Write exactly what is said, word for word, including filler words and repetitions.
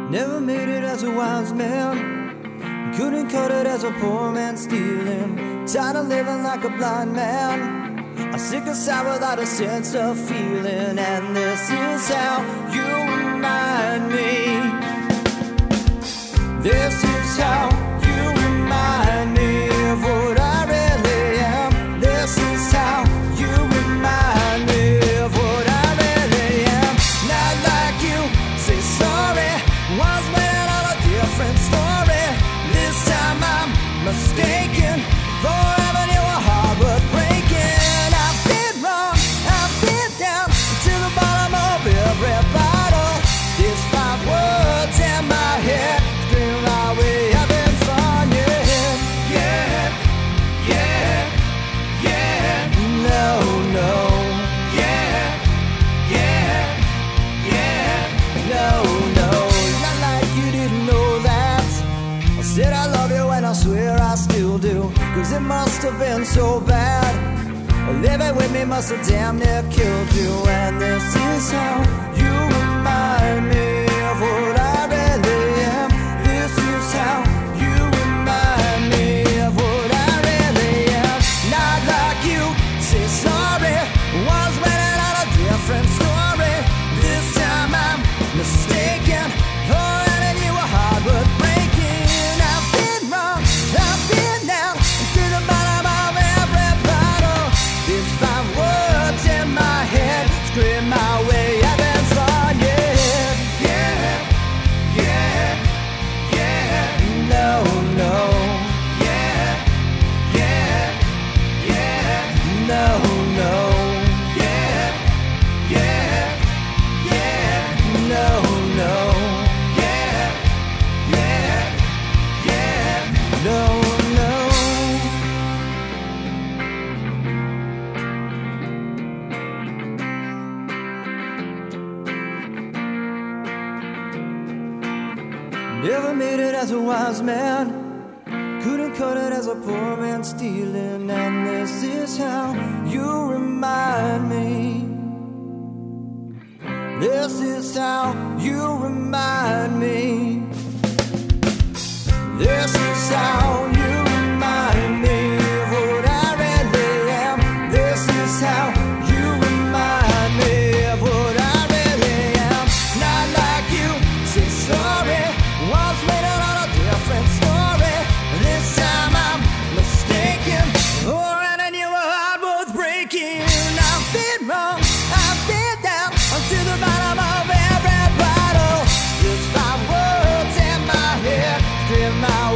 Never made it as a wise man, couldn't cut it as a poor man stealing. Tired of living like a blind man, I'm sick aside without a sense of feeling. And this is how you remind me. This is how you remind me of what I really am. This is how you remind me of what I really am. Not like you, say sorry, was made out a different story. This time I'm mistaken, forever you were hard but breaking. I've been wrong, I've been down to the bottom of every bottle. These five words in my head scream my way, having fun, yeah, yeah, yeah, yeah. No, no, yeah, yeah, yeah. No, no, not like you didn't know that. I said I love you and I swear I still do, cause it must have been so bad. Living with me must have damn near killed you. And this is how you remind me of what I really am. This is how you remind me of what I really am. Not like you, say sorry, was made out a different story. This time I'm mistaken, for ending you were hard but breaking. I've been wrong, I've been down to the bottom of every bottle. These five words in my head scream my way, having fun, yeah, yeah, yeah, yeah. No, no, yeah, yeah, yeah. No, no, yeah, yeah, yeah. No, no, yeah, yeah, yeah. No, no. Never made it as a wise man, couldn't cut it as a poor man stealing. And this is how you remind me. This is how you remind me. This is how you remind me of what I really am. This is how you remind me of what I really am. Not like you, say sorry, was made out on a different story. This time I'm mistaken, or and you were hard worth breaking. I've been wrong, I've been down to the bottom of every bottle. There's five words in my head, scream my